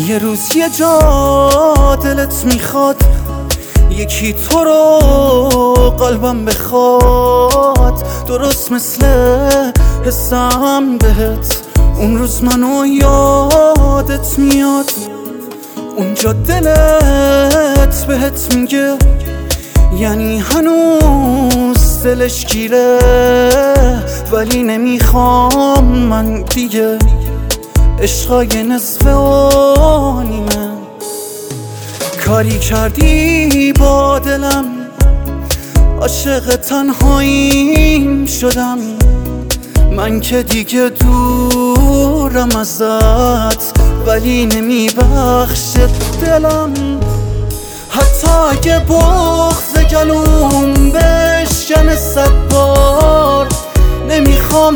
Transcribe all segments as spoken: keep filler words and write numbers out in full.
یه روز یه جا دلت میخواد یکی تو رو قلبم بخواد، درست مثل حسم بهت. اون روز منو یادت میاد، اونجا دلت بهت میگه یعنی هنوز دلش گیره، ولی نمیخوام من دیگه عشقای نصف و نیمه. کاری کردی با دلم، عاشق تنهاییم شدم. من که دیگه دورم ازت، ولی نمیبخشه دلم. حتی اگه بغض گلوم بشکنه صد بار، نمیخوام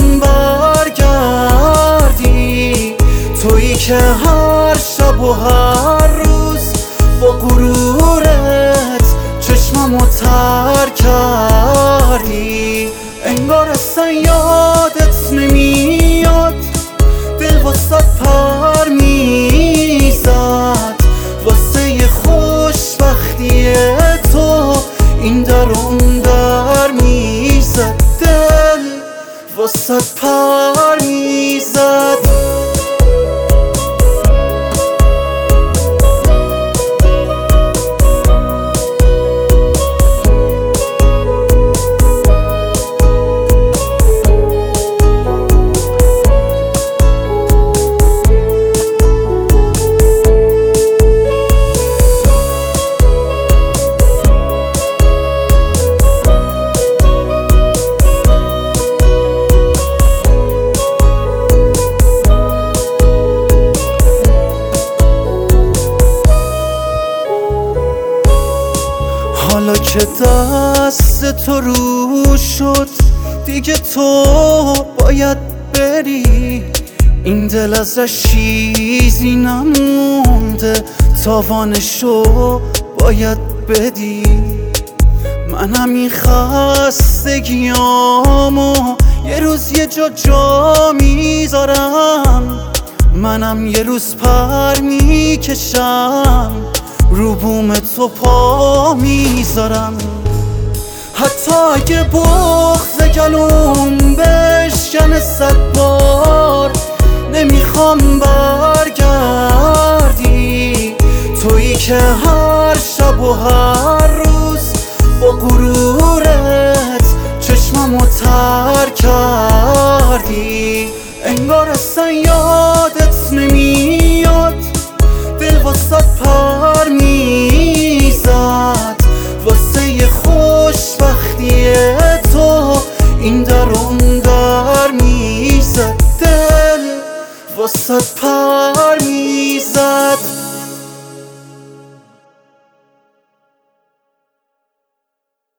برگردی. تویی که هر شب و هر روز با غرورت چشممو تر کردی. انگار اصلا یادت نمیاد دل واسه پر میزد، واسه خوشبختی تو این در اون در میزد. دل واسه پر میزد. حالا که دست تو رو شد دیگه تو باید بری. این دل ازش چیزی نمونده، تاوانشو باید بدی. منم این خستگیامو یه روز یه جا جا میذارم. منم یه روز پر میکشم، رو بوم تو پا میذارم. حتی اگه بغض گلوم بشکنه صد بار، نمیخوام برگردی. تویی که هر شب و هر روز با غرورت چشممو تر کردی. انگار اصلا یادت نمیاد دل واسه پر میزد، واسه خوشبختی تو این در اون در میزد. دل واسه پر میزد.